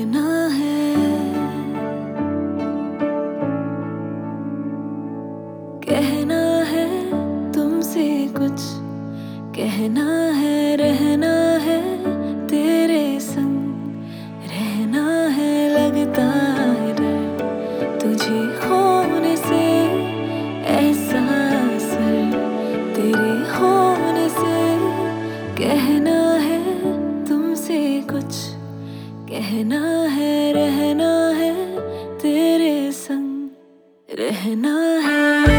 रहना है, कहना है तुमसे कुछ, कहना है रहना है तेरे संग, रहना है लगता है डर तुझे होने से, एहसास तेरे होने से, कहना है तुमसे कुछ, कहना है रहना है तेरे संग, रहना है।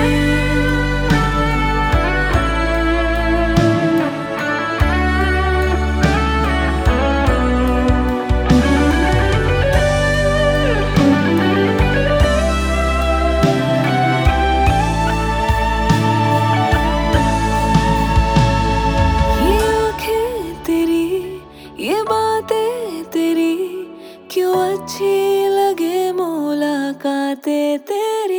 ये बातें तेरी क्यों अच्छी लगे, मुलाकातें तेरी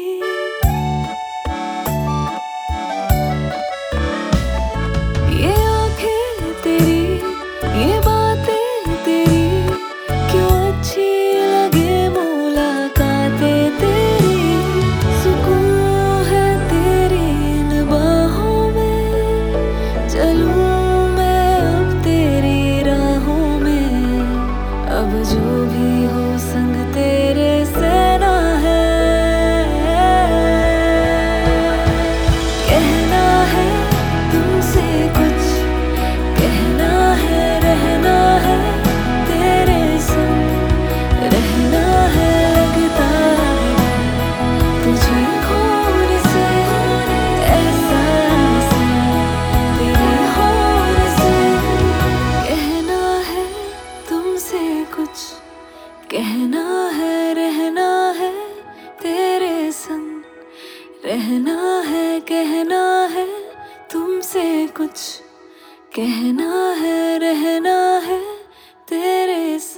ये आंखें तेरी, ये बातें तेरी क्यों अच्छी लगे, मुलाकातें तेरी, सुकून है तेरी इन बाहों में, चलूं अब जो भी हो संग तेरे सेना है, कहना है तुमसे कुछ, कहना है रहना है तेरे संग, रहना है लगता है तुझे खोने से, एहसास तेरे होने से, कहना है तुमसे कुछ, कहना है रहना है तेरे संग, रहना है कहना है तुमसे कुछ, कहना है रहना है तेरे संग।